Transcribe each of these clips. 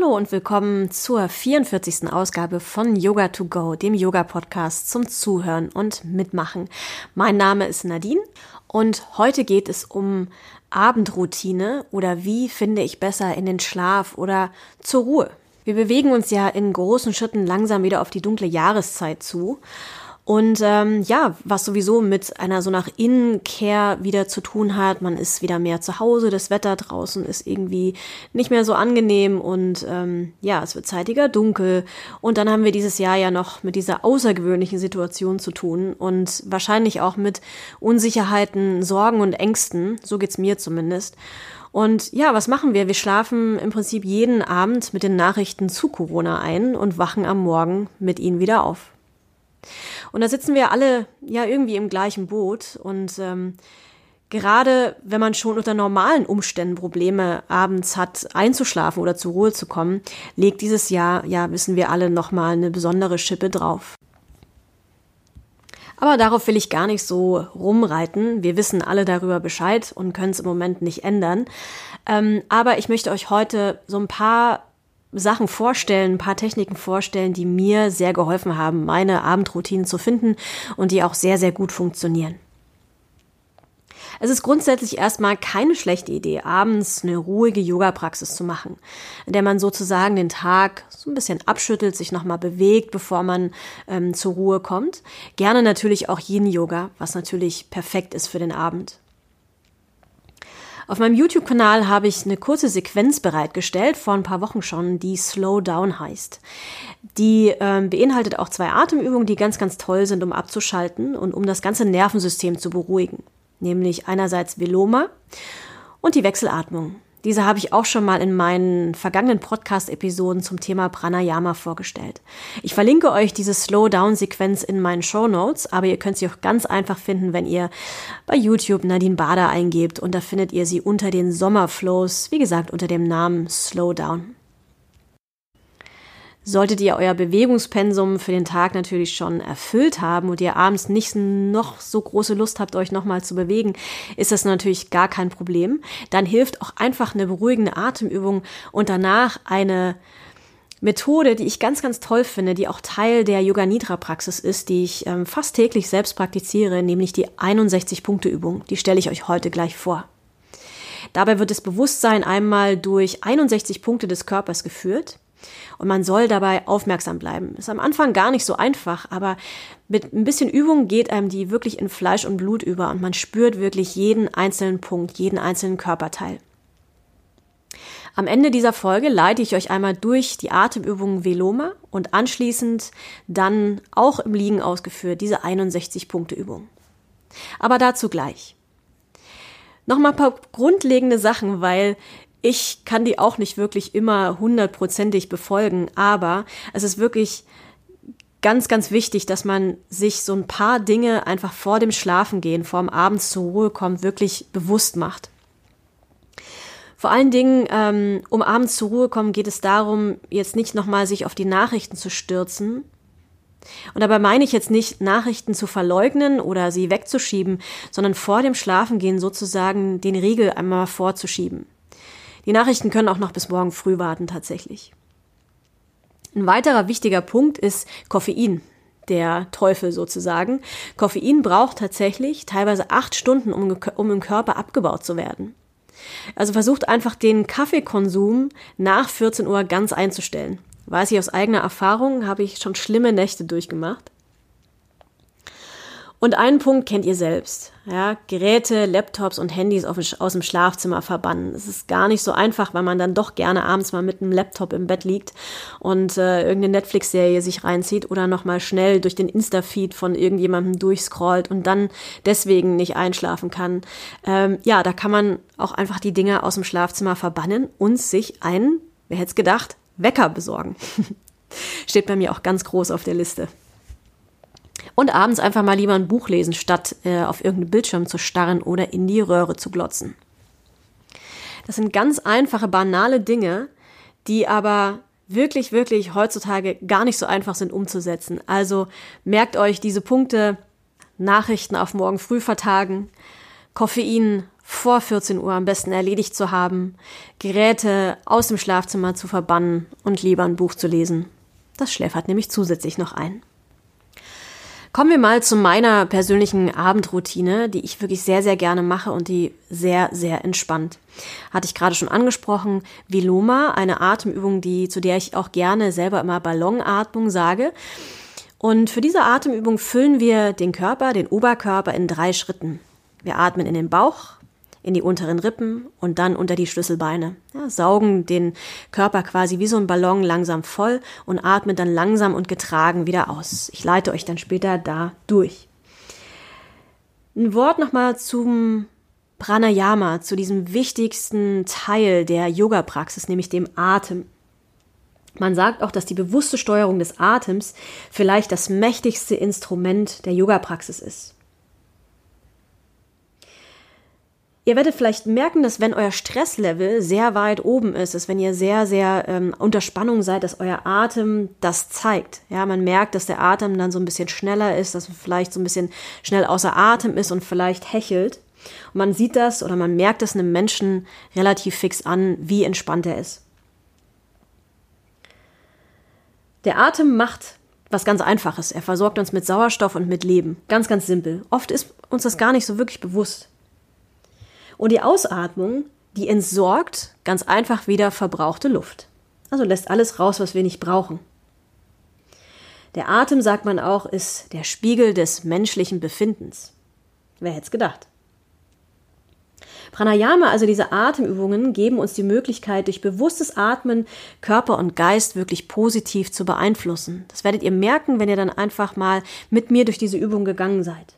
Hallo und willkommen zur 44. Ausgabe von Yoga to Go, dem Yoga-Podcast zum Zuhören und Mitmachen. Mein Name ist Nadine und heute geht es um Abendroutine oder wie finde ich besser in den Schlaf oder zur Ruhe. Wir bewegen uns ja in großen Schritten langsam wieder auf die dunkle Jahreszeit zu. Und was sowieso mit einer so nach Innenkehr wieder zu tun hat. Man ist wieder mehr zu Hause, das Wetter draußen ist irgendwie nicht mehr so angenehm und es wird zeitiger dunkel. Und dann haben wir dieses Jahr ja noch mit dieser außergewöhnlichen Situation zu tun und wahrscheinlich auch mit Unsicherheiten, Sorgen und Ängsten. So geht's mir zumindest. Und ja, was machen wir? Wir schlafen im Prinzip jeden Abend mit den Nachrichten zu Corona ein und wachen am Morgen mit ihnen wieder auf. Und da sitzen wir alle ja irgendwie im gleichen Boot und gerade wenn man schon unter normalen Umständen Probleme abends hat, einzuschlafen oder zur Ruhe zu kommen, legt dieses Jahr, ja, wissen wir alle, nochmal eine besondere Schippe drauf. Aber darauf will ich gar nicht so rumreiten. Wir wissen alle darüber Bescheid und können es im Moment nicht ändern. Aber ich möchte euch heute so ein paar Sachen vorstellen, ein paar Techniken vorstellen, die mir sehr geholfen haben, meine Abendroutinen zu finden und die auch sehr, sehr gut funktionieren. Es ist grundsätzlich erstmal keine schlechte Idee, abends eine ruhige Yoga-Praxis zu machen, in der man sozusagen den Tag so ein bisschen abschüttelt, sich nochmal bewegt, bevor man zur Ruhe kommt. Gerne natürlich auch Yin-Yoga, was natürlich perfekt ist für den Abend. Auf meinem YouTube-Kanal habe ich eine kurze Sequenz bereitgestellt, vor ein paar Wochen schon, die Slow Down heißt. Die beinhaltet auch 2 Atemübungen, die ganz, ganz toll sind, um abzuschalten und um das ganze Nervensystem zu beruhigen. Nämlich einerseits Viloma und die Wechselatmung. Diese habe ich auch schon mal in meinen vergangenen Podcast-Episoden zum Thema Pranayama vorgestellt. Ich verlinke euch diese Slow-Down-Sequenz in meinen Shownotes, aber ihr könnt sie auch ganz einfach finden, wenn ihr bei YouTube Nadine Bader eingebt und da findet ihr sie unter den Sommerflows, wie gesagt, unter dem Namen Slow Down. Solltet ihr euer Bewegungspensum für den Tag natürlich schon erfüllt haben und ihr abends nicht noch so große Lust habt, euch nochmal zu bewegen, ist das natürlich gar kein Problem. Dann hilft auch einfach eine beruhigende Atemübung und danach eine Methode, die ich ganz, ganz toll finde, die auch Teil der Yoga-Nidra-Praxis ist, die ich fast täglich selbst praktiziere, nämlich die 61-Punkte-Übung. Die stelle ich euch heute gleich vor. Dabei wird das Bewusstsein einmal durch 61 Punkte des Körpers geführt. Und man soll dabei aufmerksam bleiben. Ist am Anfang gar nicht so einfach, aber mit ein bisschen Übung geht einem die wirklich in Fleisch und Blut über und man spürt wirklich jeden einzelnen Punkt, jeden einzelnen Körperteil. Am Ende dieser Folge leite ich euch einmal durch die Atemübungen Viloma und anschließend dann auch im Liegen ausgeführt diese 61-Punkte-Übung. Aber dazu gleich. Nochmal ein paar grundlegende Sachen, weil ich kann die auch nicht wirklich immer 100%ig befolgen, aber es ist wirklich ganz, ganz wichtig, dass man sich so ein paar Dinge einfach vor dem Schlafengehen, vor dem Abends zur Ruhe kommt, wirklich bewusst macht. Vor allen Dingen, um abends zur Ruhe kommen, geht es darum, jetzt nicht nochmal sich auf die Nachrichten zu stürzen. Und dabei meine ich jetzt nicht, Nachrichten zu verleugnen oder sie wegzuschieben, sondern vor dem Schlafengehen sozusagen den Riegel einmal vorzuschieben. Die Nachrichten können auch noch bis morgen früh warten tatsächlich. Ein weiterer wichtiger Punkt ist Koffein, der Teufel sozusagen. Koffein braucht tatsächlich teilweise 8 Stunden, um im Körper abgebaut zu werden. Also versucht einfach den Kaffeekonsum nach 14 Uhr ganz einzustellen. Weiß ich aus eigener Erfahrung, habe ich schon schlimme Nächte durchgemacht. Und einen Punkt kennt ihr selbst. Ja, Geräte, Laptops und Handys aus dem Schlafzimmer verbannen. Es ist gar nicht so einfach, weil man dann doch gerne abends mal mit einem Laptop im Bett liegt und irgendeine Netflix-Serie sich reinzieht oder nochmal schnell durch den Insta-Feed von irgendjemandem durchscrollt und dann deswegen nicht einschlafen kann. Da kann man auch einfach die Dinge aus dem Schlafzimmer verbannen und sich einen, wer hätte es gedacht, Wecker besorgen. Steht bei mir auch ganz groß auf der Liste. Und abends einfach mal lieber ein Buch lesen, statt auf irgendeinen Bildschirm zu starren oder in die Röhre zu glotzen. Das sind ganz einfache, banale Dinge, die aber wirklich, wirklich heutzutage gar nicht so einfach sind umzusetzen. Also merkt euch diese Punkte, Nachrichten auf morgen früh vertagen, Koffein vor 14 Uhr am besten erledigt zu haben, Geräte aus dem Schlafzimmer zu verbannen und lieber ein Buch zu lesen. Das schläfert nämlich zusätzlich noch ein. Kommen wir mal zu meiner persönlichen Abendroutine, die ich wirklich sehr, sehr gerne mache und die sehr, sehr entspannt. Hatte ich gerade schon angesprochen, Viloma, eine Atemübung, zu der ich auch gerne selber immer Ballonatmung sage. Und für diese Atemübung füllen wir den Körper, den Oberkörper in 3 Schritten. Wir atmen in den Bauch, in die unteren Rippen und dann unter die Schlüsselbeine. Ja, saugen den Körper quasi wie so ein Ballon langsam voll und atmen dann langsam und getragen wieder aus. Ich leite euch dann später da durch. Ein Wort nochmal zum Pranayama, zu diesem wichtigsten Teil der Yoga-Praxis, nämlich dem Atem. Man sagt auch, dass die bewusste Steuerung des Atems vielleicht das mächtigste Instrument der Yoga-Praxis ist. Ihr werdet vielleicht merken, dass wenn euer Stresslevel sehr weit oben ist, dass wenn ihr sehr, sehr unter Spannung seid, dass euer Atem das zeigt. Ja, man merkt, dass der Atem dann so ein bisschen schneller ist, dass man vielleicht so ein bisschen schnell außer Atem ist und vielleicht hechelt. Und man sieht das oder man merkt es einem Menschen relativ fix an, wie entspannt er ist. Der Atem macht was ganz Einfaches. Er versorgt uns mit Sauerstoff und mit Leben. Ganz, ganz simpel. Oft ist uns das gar nicht so wirklich bewusst. Und die Ausatmung, die entsorgt ganz einfach wieder verbrauchte Luft. Also lässt alles raus, was wir nicht brauchen. Der Atem, sagt man auch, ist der Spiegel des menschlichen Befindens. Wer hätte es gedacht? Pranayama, also diese Atemübungen, geben uns die Möglichkeit, durch bewusstes Atmen Körper und Geist wirklich positiv zu beeinflussen. Das werdet ihr merken, wenn ihr dann einfach mal mit mir durch diese Übung gegangen seid.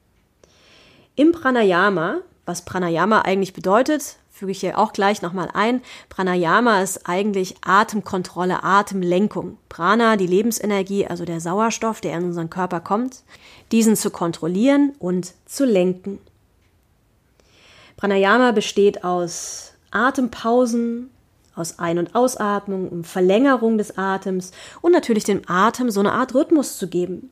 Im Pranayama, was Pranayama eigentlich bedeutet, füge ich hier auch gleich nochmal ein. Pranayama ist eigentlich Atemkontrolle, Atemlenkung. Prana, die Lebensenergie, also der Sauerstoff, der in unseren Körper kommt, diesen zu kontrollieren und zu lenken. Pranayama besteht aus Atempausen, aus Ein- und Ausatmung, um Verlängerung des Atems und natürlich dem Atem so eine Art Rhythmus zu geben.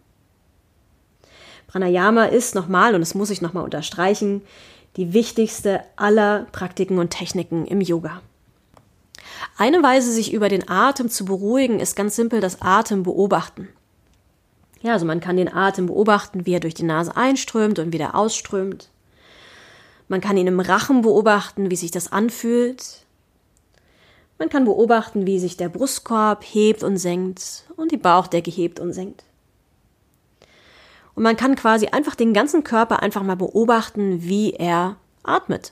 Pranayama ist nochmal, und das muss ich nochmal unterstreichen, die wichtigste aller Praktiken und Techniken im Yoga. Eine Weise, sich über den Atem zu beruhigen, ist ganz simpel das Atem beobachten. Ja, also man kann den Atem beobachten, wie er durch die Nase einströmt und wieder ausströmt. Man kann ihn im Rachen beobachten, wie sich das anfühlt. Man kann beobachten, wie sich der Brustkorb hebt und senkt und die Bauchdecke hebt und senkt. Und man kann quasi einfach den ganzen Körper einfach mal beobachten, wie er atmet.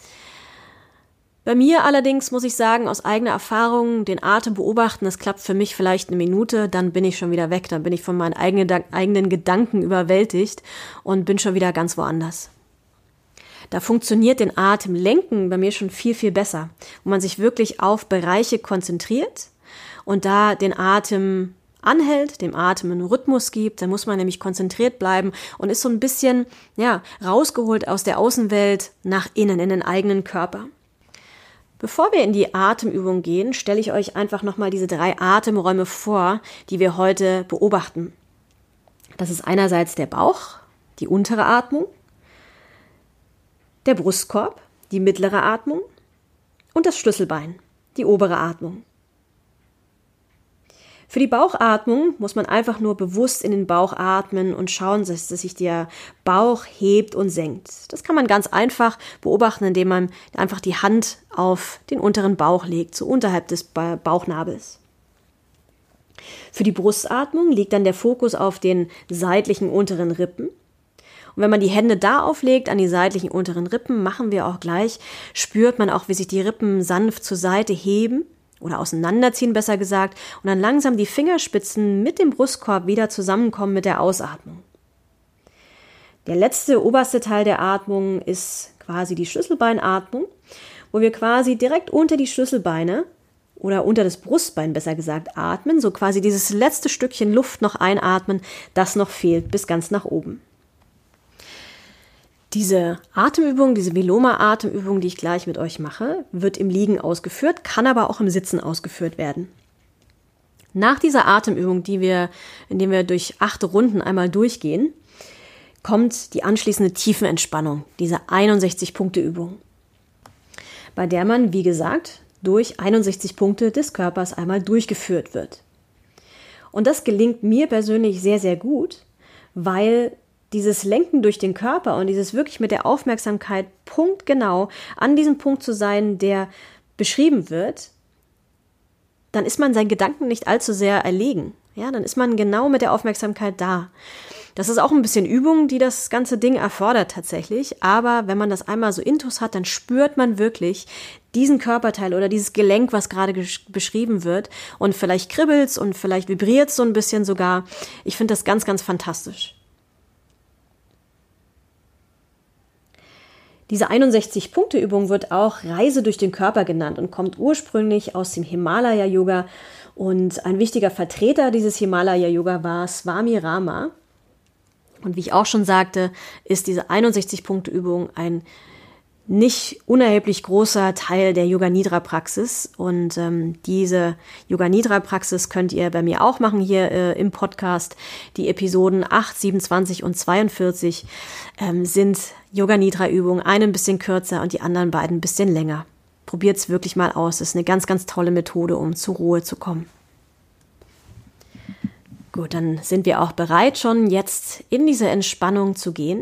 Bei mir allerdings muss ich sagen, aus eigener Erfahrung, den Atem beobachten, das klappt für mich vielleicht 1 Minute, dann bin ich schon wieder weg, dann bin ich von meinen eigenen Gedanken überwältigt und bin schon wieder ganz woanders. Da funktioniert den Atem lenken bei mir schon viel, viel besser, wo man sich wirklich auf Bereiche konzentriert und da den Atem anhält, dem Atem einen Rhythmus gibt, dann muss man nämlich konzentriert bleiben und ist so ein bisschen, rausgeholt aus der Außenwelt nach innen, in den eigenen Körper. Bevor wir in die Atemübung gehen, stelle ich euch einfach nochmal diese 3 Atemräume vor, die wir heute beobachten. Das ist einerseits der Bauch, die untere Atmung, der Brustkorb, die mittlere Atmung und das Schlüsselbein, die obere Atmung. Für die Bauchatmung muss man einfach nur bewusst in den Bauch atmen und schauen, dass sich der Bauch hebt und senkt. Das kann man ganz einfach beobachten, indem man einfach die Hand auf den unteren Bauch legt, so unterhalb des Bauchnabels. Für die Brustatmung liegt dann der Fokus auf den seitlichen unteren Rippen. Und wenn man die Hände da auflegt, an die seitlichen unteren Rippen, machen wir auch gleich, spürt man auch, wie sich die Rippen sanft zur Seite heben oder auseinanderziehen, besser gesagt, und dann langsam die Fingerspitzen mit dem Brustkorb wieder zusammenkommen mit der Ausatmung. Der letzte, oberste Teil der Atmung ist quasi die Schlüsselbeinatmung, wo wir quasi direkt unter die Schlüsselbeine oder unter das Brustbein, besser gesagt, atmen, so quasi dieses letzte Stückchen Luft noch einatmen, das noch fehlt, bis ganz nach oben. Diese Atemübung, diese Viloma-Atemübung, die ich gleich mit euch mache, wird im Liegen ausgeführt, kann aber auch im Sitzen ausgeführt werden. Nach dieser Atemübung, indem wir durch 8 Runden einmal durchgehen, kommt die anschließende Tiefenentspannung, diese 61-Punkte-Übung, bei der man, wie gesagt, durch 61 Punkte des Körpers einmal durchgeführt wird. Und das gelingt mir persönlich sehr, sehr gut, weil dieses Lenken durch den Körper und dieses wirklich mit der Aufmerksamkeit punktgenau an diesem Punkt zu sein, der beschrieben wird, dann ist man seinen Gedanken nicht allzu sehr erlegen. Ja, dann ist man genau mit der Aufmerksamkeit da. Das ist auch ein bisschen Übung, die das ganze Ding erfordert tatsächlich. Aber wenn man das einmal so intus hat, dann spürt man wirklich diesen Körperteil oder dieses Gelenk, was gerade beschrieben wird. Und vielleicht kribbelt's und vielleicht vibriert's so ein bisschen sogar. Ich finde das ganz, ganz fantastisch. Diese 61-Punkte-Übung wird auch Reise durch den Körper genannt und kommt ursprünglich aus dem Himalaya-Yoga. Und ein wichtiger Vertreter dieses Himalaya-Yoga war Swami Rama. Und wie ich auch schon sagte, ist diese 61-Punkte-Übung ein nicht unerheblich großer Teil der Yoga-Nidra-Praxis. Und diese Yoga-Nidra-Praxis könnt ihr bei mir auch machen hier im Podcast. Die Episoden 8, 27 und 42 sind Yoga-Nidra-Übungen, eine ein bisschen kürzer und die anderen beiden ein bisschen länger. Probiert's wirklich mal aus. Das ist eine ganz, ganz tolle Methode, um zur Ruhe zu kommen. Gut, dann sind wir auch bereit, schon jetzt in diese Entspannung zu gehen.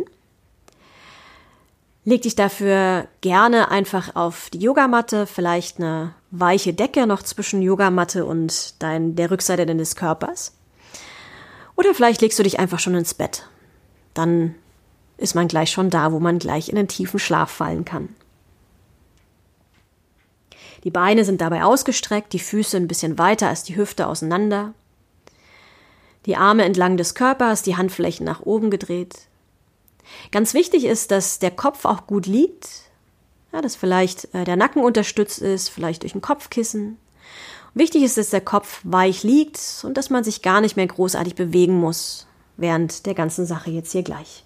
Leg dich dafür gerne einfach auf die Yogamatte, vielleicht eine weiche Decke noch zwischen Yogamatte und der Rückseite deines Körpers. Oder vielleicht legst du dich einfach schon ins Bett. Dann ist man gleich schon da, wo man gleich in einen tiefen Schlaf fallen kann. Die Beine sind dabei ausgestreckt, die Füße ein bisschen weiter als die Hüfte auseinander. Die Arme entlang des Körpers, die Handflächen nach oben gedreht. Ganz wichtig ist, dass der Kopf auch gut liegt, ja, dass vielleicht der Nacken unterstützt ist, vielleicht durch ein Kopfkissen. Wichtig ist, dass der Kopf weich liegt und dass man sich gar nicht mehr großartig bewegen muss während der ganzen Sache jetzt hier gleich.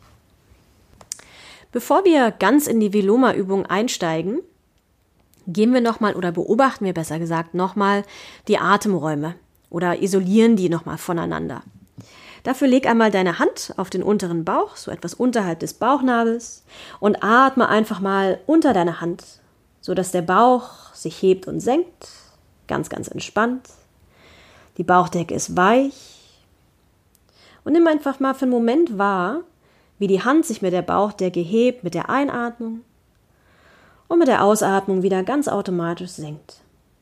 Bevor wir ganz in die Viloma-Übung einsteigen, gehen wir nochmal oder beobachten wir besser gesagt nochmal die Atemräume oder isolieren die nochmal voneinander. Dafür leg einmal deine Hand auf den unteren Bauch, so etwas unterhalb des Bauchnabels und atme einfach mal unter deine Hand, sodass der Bauch sich hebt und senkt, ganz, ganz entspannt. Die Bauchdecke ist weich und nimm einfach mal für einen Moment wahr, wie die Hand sich mit der Bauchdecke hebt mit der Einatmung und mit der Ausatmung wieder ganz automatisch senkt.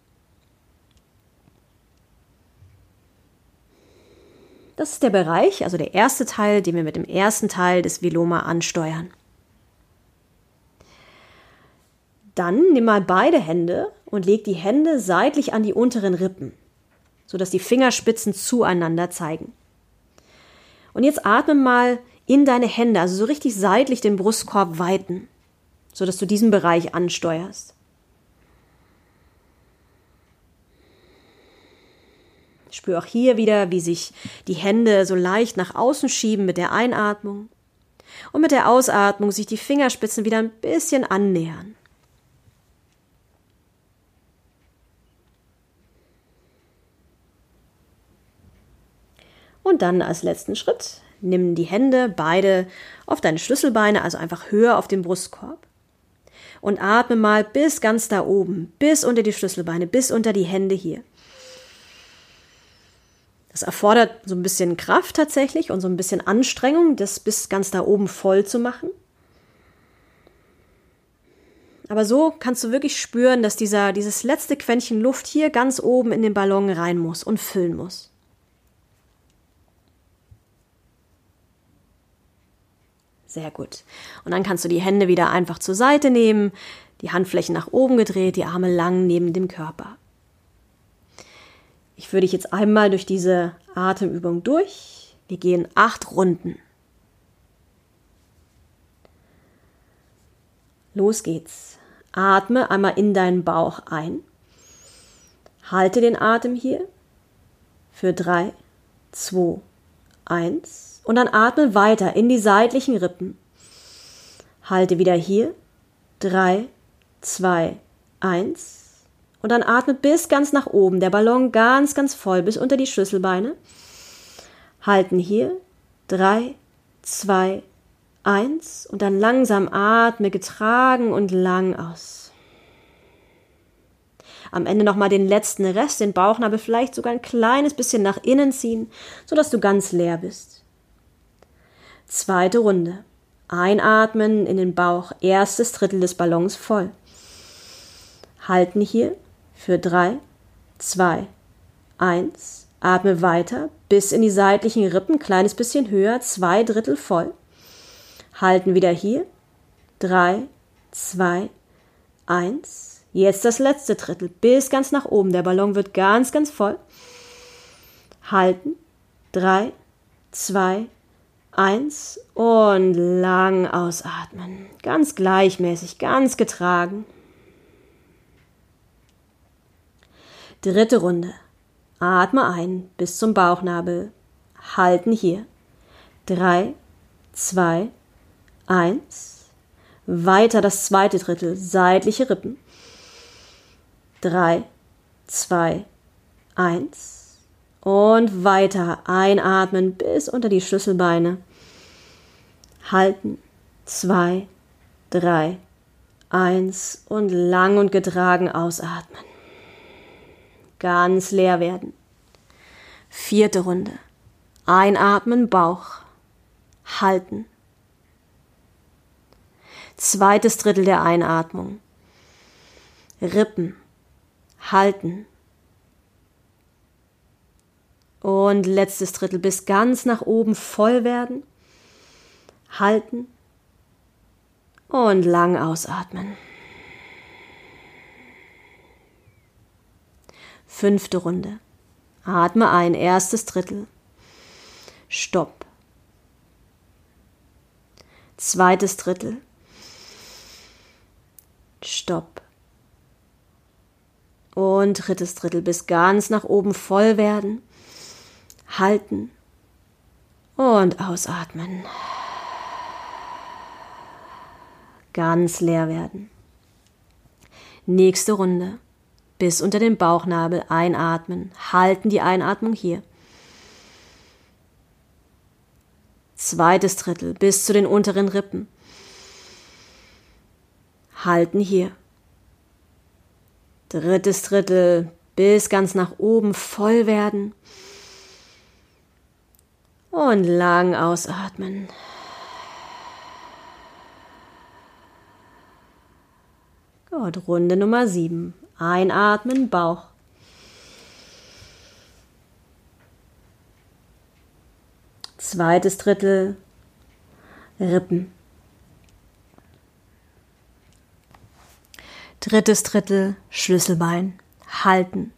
Das ist der Bereich, also der erste Teil, den wir mit dem ersten Teil des Viloma ansteuern. Dann nimm mal beide Hände und leg die Hände seitlich an die unteren Rippen, sodass die Fingerspitzen zueinander zeigen. Und jetzt atme mal in deine Hände, also so richtig seitlich den Brustkorb weiten, sodass du diesen Bereich ansteuerst. Spür auch hier wieder, wie sich die Hände so leicht nach außen schieben mit der Einatmung und mit der Ausatmung sich die Fingerspitzen wieder ein bisschen annähern. Und dann als letzten Schritt nimm die Hände beide auf deine Schlüsselbeine, also einfach höher auf den Brustkorb und atme mal bis ganz da oben, bis unter die Schlüsselbeine, bis unter die Hände hier. Das erfordert so ein bisschen Kraft tatsächlich und so ein bisschen Anstrengung, das bis ganz da oben voll zu machen. Aber so kannst du wirklich spüren, dass dieses letzte Quäntchen Luft hier ganz oben in den Ballon rein muss und füllen muss. Sehr gut. Und dann kannst du die Hände wieder einfach zur Seite nehmen, die Handflächen nach oben gedreht, die Arme lang neben dem Körper. Ich führe dich jetzt einmal durch diese Atemübung durch. Wir gehen 8 Runden. Los geht's. Atme einmal in deinen Bauch ein. Halte den Atem hier für 3, 2, 1 und dann atme weiter in die seitlichen Rippen. Halte wieder hier. 3, 2, 1. Und dann atme bis ganz nach oben, der Ballon ganz, ganz voll, bis unter die Schlüsselbeine. Halten hier. 3, 2, 1 und dann langsam atme getragen und lang aus. Am Ende nochmal den letzten Rest, den Bauchnabel vielleicht sogar ein kleines bisschen nach innen ziehen, sodass du ganz leer bist. Zweite Runde. Einatmen in den Bauch, erstes Drittel des Ballons voll. Halten hier für 3, 2, 1. Atme weiter bis in die seitlichen Rippen, kleines bisschen höher, 2 Drittel voll. Halten wieder hier, 3, 2, 1. Jetzt das letzte Drittel, bis ganz nach oben. Der Ballon wird ganz, ganz voll. Halten, 3, 2, 1 und lang ausatmen. Ganz gleichmäßig, ganz getragen. Dritte Runde. Atme ein bis zum Bauchnabel. Halten hier. 3, 2, 1. Weiter das zweite Drittel, seitliche Rippen. 3, 2, 1. Und weiter einatmen bis unter die Schlüsselbeine. Halten. 2, 3, 1 und lang und getragen ausatmen. Ganz leer werden. Vierte Runde. Einatmen, Bauch. Halten. Zweites Drittel der Einatmung. Rippen. Halten. Und letztes Drittel bis ganz nach oben voll werden. Halten. Und lang ausatmen. Fünfte Runde. Atme ein, erstes Drittel. Stopp. Zweites Drittel. Stopp. Und drittes Drittel bis ganz nach oben voll werden. Halten. Und ausatmen. Ganz leer werden. Nächste Runde. Bis unter den Bauchnabel einatmen. Halten die Einatmung hier. Zweites Drittel bis zu den unteren Rippen. Halten hier. Drittes Drittel bis ganz nach oben voll werden. Und lang ausatmen. Gut, Runde Nummer 7. Einatmen, Bauch. Zweites Drittel, Rippen. Drittes Drittel, Schlüsselbein. Halten.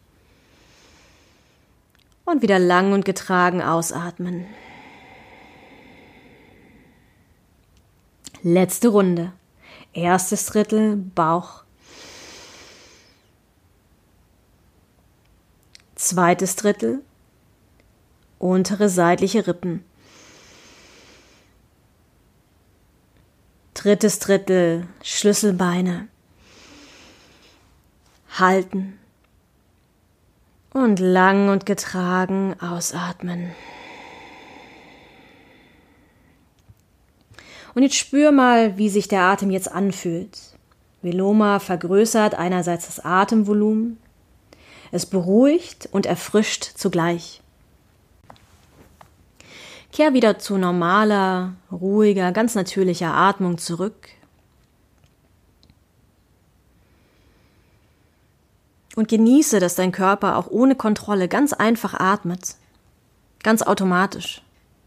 Und wieder lang und getragen ausatmen. Letzte Runde. Erstes Drittel, Bauch. Zweites Drittel, untere seitliche Rippen. Drittes Drittel, Schlüsselbeine. Halten. Und lang und getragen ausatmen. Und jetzt spür mal, wie sich der Atem jetzt anfühlt. Viloma vergrößert einerseits das Atemvolumen. Es beruhigt und erfrischt zugleich. Kehr wieder zu normaler, ruhiger, ganz natürlicher Atmung zurück. Und genieße, dass dein Körper auch ohne Kontrolle ganz einfach atmet. Ganz automatisch.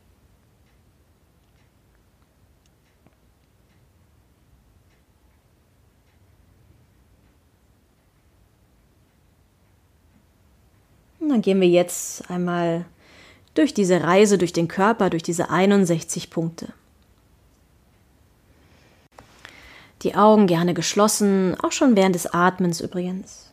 Und dann gehen wir jetzt einmal durch diese Reise, durch den Körper, durch diese 61 Punkte. Die Augen gerne geschlossen, auch schon während des Atmens übrigens.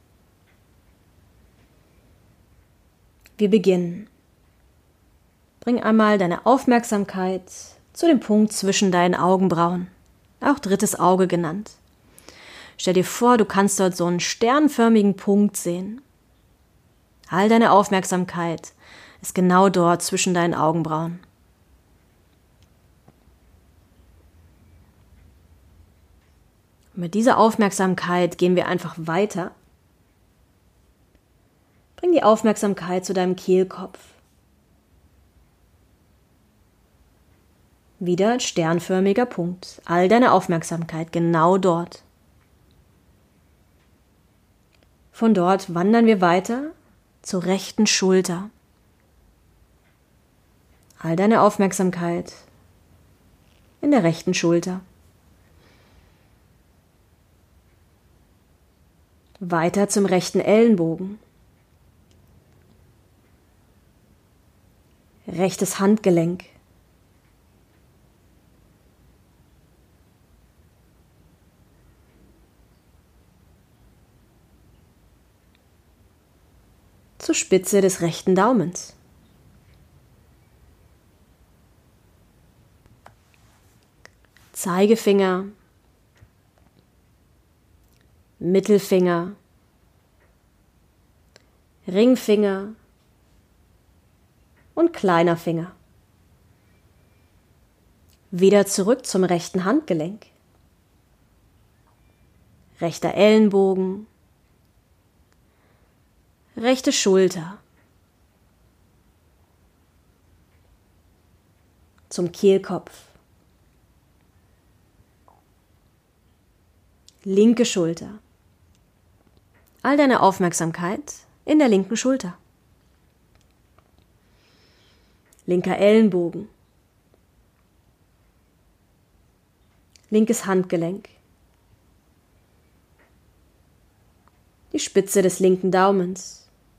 Wir beginnen. Bring einmal deine Aufmerksamkeit zu dem Punkt zwischen deinen Augenbrauen, auch drittes Auge genannt. Stell dir vor, du kannst dort so einen sternförmigen Punkt sehen. All deine Aufmerksamkeit ist genau dort zwischen deinen Augenbrauen. Mit dieser Aufmerksamkeit gehen wir einfach weiter. Bring die Aufmerksamkeit zu deinem Kehlkopf. Wieder ein sternförmiger Punkt. All deine Aufmerksamkeit genau dort. Von dort wandern wir weiter zur rechten Schulter. All deine Aufmerksamkeit in der rechten Schulter. Weiter zum rechten Ellenbogen. Rechtes Handgelenk. Zur Spitze des rechten Daumens. Zeigefinger, Mittelfinger, Ringfinger und kleiner Finger. Wieder zurück zum rechten Handgelenk. Rechter Ellenbogen, rechte Schulter, zum Kehlkopf, linke Schulter, all deine Aufmerksamkeit in der linken Schulter, linker Ellenbogen, linkes Handgelenk, die Spitze des linken Daumens,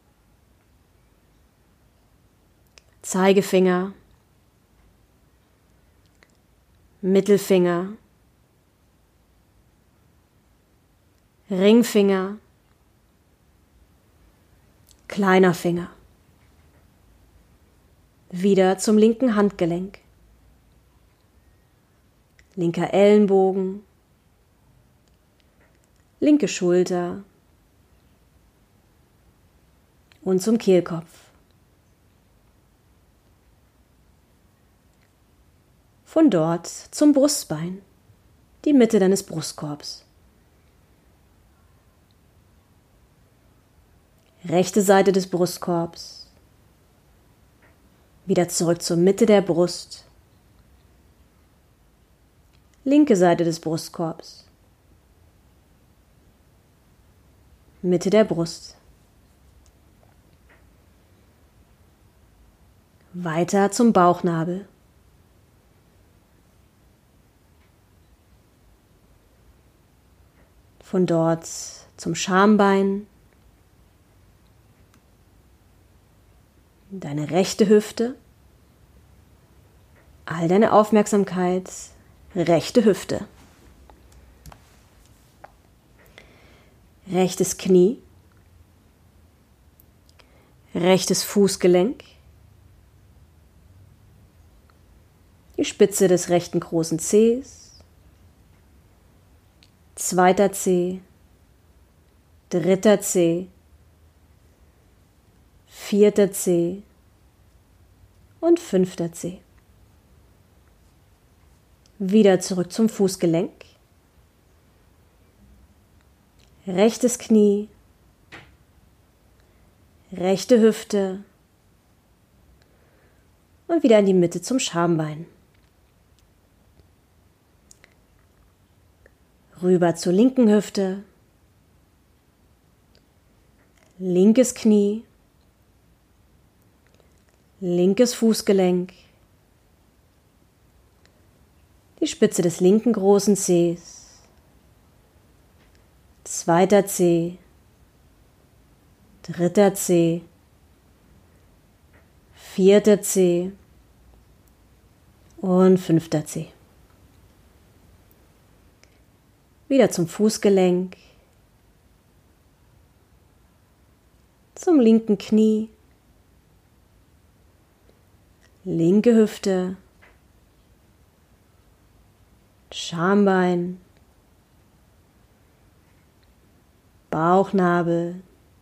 Zeigefinger, Mittelfinger, Ringfinger, kleiner Finger. Wieder zum linken Handgelenk, linker Ellenbogen, linke Schulter und zum Kehlkopf. Von dort zum Brustbein, die Mitte deines Brustkorbs. Rechte Seite des Brustkorbs. Wieder zurück zur Mitte der Brust. Linke Seite des Brustkorbs. Mitte der Brust. Weiter zum Bauchnabel. Von dort zum Schambein, deine rechte Hüfte, all deine Aufmerksamkeit, rechte Hüfte, rechtes Knie, rechtes Fußgelenk, die Spitze des rechten großen Zehs, zweiter Zeh, dritter Zeh, vierter Zeh und fünfter Zeh. Wieder zurück zum Fußgelenk. Rechtes Knie, rechte Hüfte und wieder in die Mitte zum Schambein. Rüber zur linken Hüfte, linkes Knie, linkes Fußgelenk, die Spitze des linken großen Zehs, zweiter Zeh, dritter Zeh, vierter Zeh und fünfter Zeh. Wieder zum Fußgelenk, zum linken Knie, linke Hüfte, Schambein, Bauchnabel,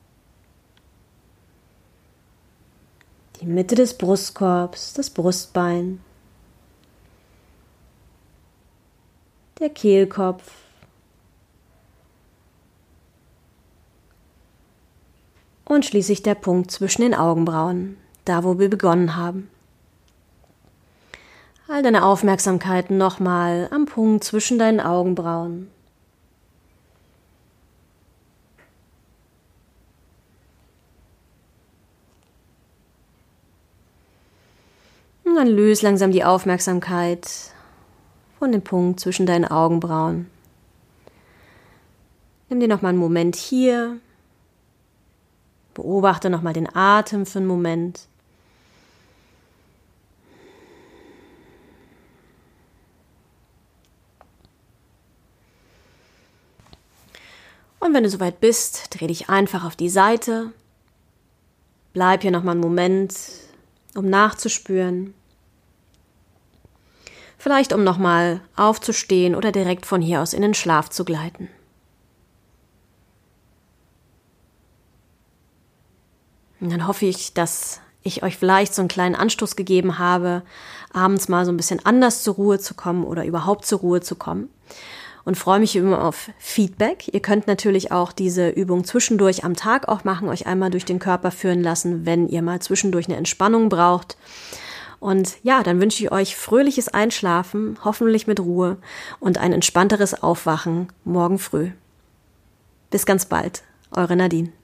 die Mitte des Brustkorbs, das Brustbein, der Kehlkopf, Und schließlich der Punkt zwischen den Augenbrauen, da wo wir begonnen haben. All deine Aufmerksamkeit nochmal am Punkt zwischen deinen Augenbrauen. Und dann löse langsam die Aufmerksamkeit von dem Punkt zwischen deinen Augenbrauen. Nimm dir nochmal einen Moment hier. Beobachte nochmal den Atem für einen Moment. Und wenn du soweit bist, dreh dich einfach auf die Seite. Bleib hier nochmal einen Moment, um nachzuspüren. Vielleicht um nochmal aufzustehen oder direkt von hier aus in den Schlaf zu gleiten. Und dann hoffe ich, dass ich euch vielleicht so einen kleinen Anstoß gegeben habe, abends mal so ein bisschen anders zur Ruhe zu kommen oder überhaupt zur Ruhe zu kommen. Und freue mich immer auf Feedback. Ihr könnt natürlich auch diese Übung zwischendurch am Tag auch machen, euch einmal durch den Körper führen lassen, wenn ihr mal zwischendurch eine Entspannung braucht. Und ja, dann wünsche ich euch fröhliches Einschlafen, hoffentlich mit Ruhe und ein entspannteres Aufwachen morgen früh. Bis ganz bald, eure Nadine.